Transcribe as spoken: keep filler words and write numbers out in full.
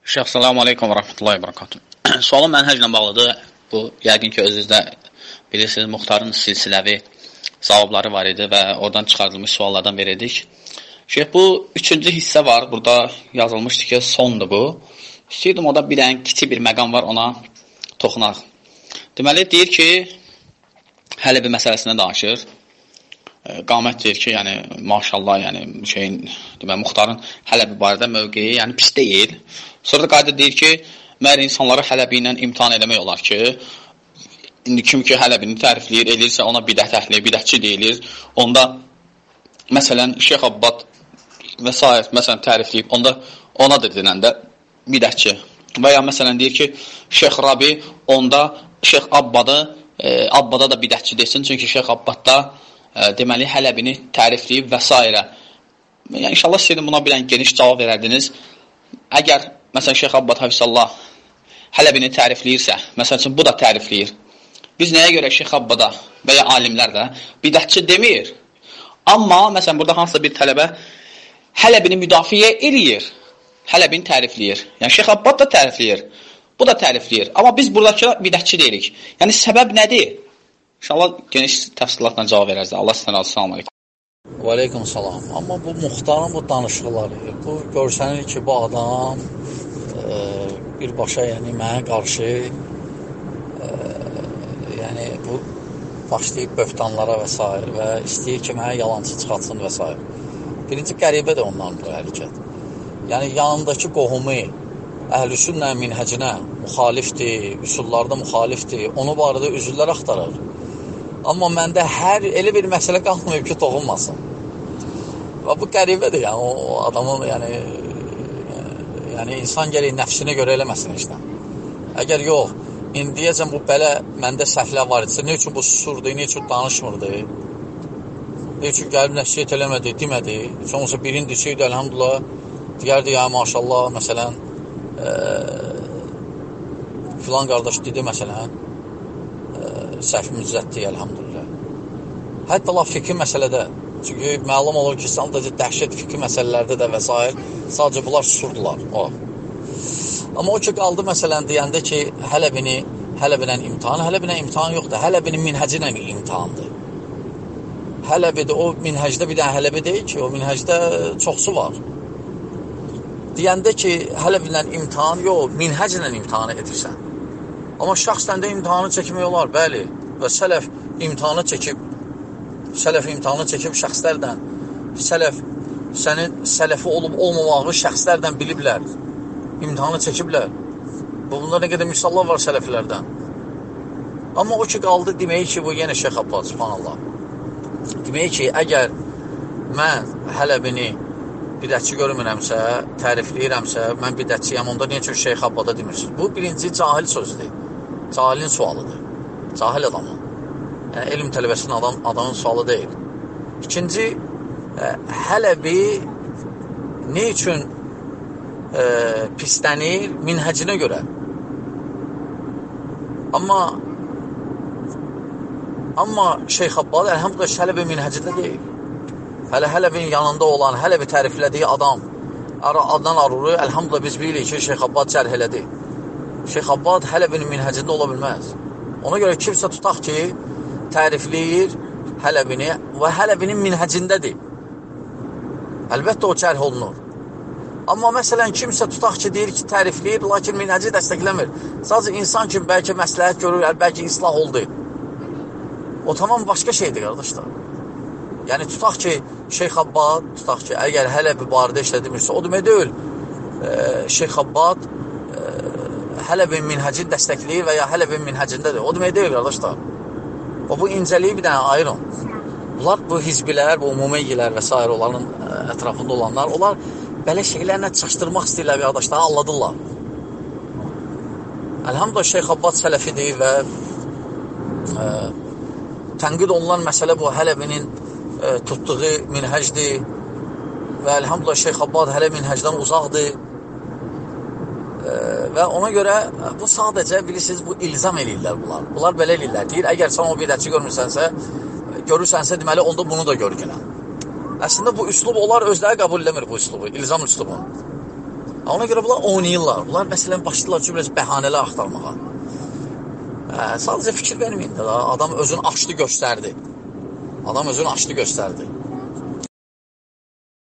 Şeyx, selamun aleykum və rəhmətullahi və barakatuhu. Sualım mənhəclə bağlıdır. Bu, yəqin ki, özünüzdə bilirsiniz, Muxtarın silsiləvi cavabları var idi və oradan çıxardılmış suallardan verirdik. Şeyx, bu üçüncü hissə var. Burada yazılmışdı ki, sondur bu. İstəyirdim, o da bir ən kiçik bir məqam var, ona toxunaq. Deməli, deyir ki, hələ bir məsələsində danışır. Qamət deyir ki, yəni, maşallah, yəni, şeyin, deməli, Muxtarın Hələbi barədə mövqeyi, yəni, pis deyil. Sonra da qayda deyir ki, məhər insanları Hələbi ilə imtihan eləmək olar ki, indi kim ki, Hələbini tərifləyir, elirsə ona bidət əhli, bidətçi deyilir. Onda, məsələn, Şeyx Abbad və s. məsələn, tərifləyib, onda ona da denəndə bidətçi. Və ya, məsələn, deyir ki, Şeyx Rabi onda Şeyx Abbadı, e, Abbada da bidətçi desin, çünki Şeyx Abbadda e, deməli, Hələbini tərifləyib və s. Yəni, inşallah sizin buna bilən geniş cavab verərdiniz. Əgər, məsələn, Şeyx Abbad Hafizallah Hələbini tərifləyirsə, məsələn üçün, bu da tərifləyir. Biz nəyə görə Şeyx Abbada və ya alimlər də bidətçi demir? Amma, məsələn, burada hansısa bir tələbə Hələbini müdafiə eləyir, Hələbini tərifləyir. Yəni, Şeyx Abbad da tərifləyir, bu da tərifləyir. Amma biz buradakı bidətçi deyirik. Yəni, səbəb nədir? İnşallah geniş təfsilatla cavab verərsiniz. Allah sizdən razı, salam aleykum. Və aleykum salam. Amma bu Muxtarın bu danışıqları, bu görsənir ki, bu adam e, birbaşa, yəni mənə qarşı e, yəni bu başlayıb böhtanlara və s. və istəyir ki, mənə yalancı çıxatsın və s. Birinci qəribə də onların bu hərəkət. Yəni yanındakı qohumu Əhl-i-Sünnə minhəcinə müxalifdir, üsullarda müxalifdir, onu barədə üzüllər axtarır. Amma məndə hər elə bir məsələ qalmayıb ki, toxunmasın. Və bu qəribədir, yəni o adamın, yəni, yəni insan gəlir nəfsinə görə eləməsin işlə. Əgər yox, indiyəcən bu belə məndə səhvlər var idisə, nə üçün bu susurdu, nə üçün danışmırdı, nə üçün gəlib nəsiyyət eləmədi, demədi, sonrası birini desəydi, əlhamdülillah, deyərdi, ya maşallah, məsələn, e, filan qardaş dedi, məsələn, səhvimiz zətdir, əlhamdülillah. Hətta la fikri məsələdə, çünki məlum olur ki, sadəcə dəhşət fikri məsələlərdə də və s. sadəcə bunlar susurdular. O. Amma o ki, qaldı məsələn deyəndə ki, Hələbini, Hələbinən imtihan, Hələbinən imtihan yoxdur, Hələbinin minhəcinə imtihandır. Hələbidə, o minhəcdə bir dənə Hələbi deyil ki, o minhəcdə çoxsu var. Deyəndə ki, Hələbinən imtihan yox, minhəclə imtihanı edirsən. Amma şəxsdən də imtihanı çəkmək olar, bəli. Və sələf imtihanı çəkib, sələf imtihanı çəkib şəxslərdən, sələf, sənin sələfi olub olmamağı şəxslərdən biliblər, imtihanı çəkiblər. Bu, bunda nə qədər misallar var sələflərdən. Amma o ki, qaldı demək ki, bu yenə Şeyx Abbad, subhanallah. Demək ki, əgər mən Hələbini bidətçi görmürəmsə, tərifləyirəmsə, mən bidətçiyəm, onda niyə üçün Şeyx Abbada demirsiniz? Bu, birinci cahil sözüdür. Cahilin sualıdır. Cahil adamın. Yəni, elm tələbəsinin adam, adamın sualı deyil. İkinci, e, Hələbi nə üçün e, pislənir? Minhəcinə görə. Amma amma Şeyx Abbad, əlhamdülillah, Hələbi minhəcində deyil. Hələ Hələbin yanında olan, Hələbi təriflədiyi adam, adnan aruru, əlhamdülillah, biz bilirik ki, Şeyx Abbad cərh elədi. Şeyx Abbad Hələbinin minhəcində ola bilməz. Ona görə kimsə tutaq ki, tərifləyir Hələbini və Hələbinin minhəcindədir. Əlbəttə o cərh olunur. Amma məsələn, kimsə tutaq ki, deyir ki, tərifləyir, lakin minhəci dəstəkləmir. Sadəcə insan kimi bəlkə məsləhət görür, bəlkə islah oldu. O tamam başqa şeydir, qardaşlar. Yəni, tutaq ki, Şeyx Abbad, tutaq ki, əgər Hələbi barədə işlədirmirsə, o demək deyil, e, Şeyx Abbad e, Hələbin minhəcini dəstəkləyir və ya Hələbin minhəcindədir. O demək deyil, qardaşlar. O, bu incəliyi bir dənə ayırın. Bunlar, bu hizbilər, bu umumiyyilər və s. onların ətrafında olanlar, onlar belə şeylərlə çaşdırmaq istəyirlər, qardaşlar, anladırlar. Əlhamdülillah, Şeyx Abbad sələfidir və e, tənqid olunan məsələ bu Hələbinin e, tutduğu minhəcdir və əlhamdülillah, Şeyx Abbad Hələb minhəcdən uzaqdır. Və ona görə bu sadəcə bilirsiniz, bu ilzam eləyirlər bunlar. Bunlar belə eləyirlər. Deyir, əgər sən o bidətçi görmürsənsə, görürsənsə, deməli, onda bunu da gör gələn. Əslində bu üslub onlar özləri qəbul eləmir bu üslubu, ilzam üslubu. Ona görə bunlar oynayırlar. Bunlar məsələn başlayırlar ki, biraz bəhanələr axtarmağa. Hə, sadəcə fikir verməyin də. Adam özünü açdı, göstərdi. Adam özünü açdı, göstərdi.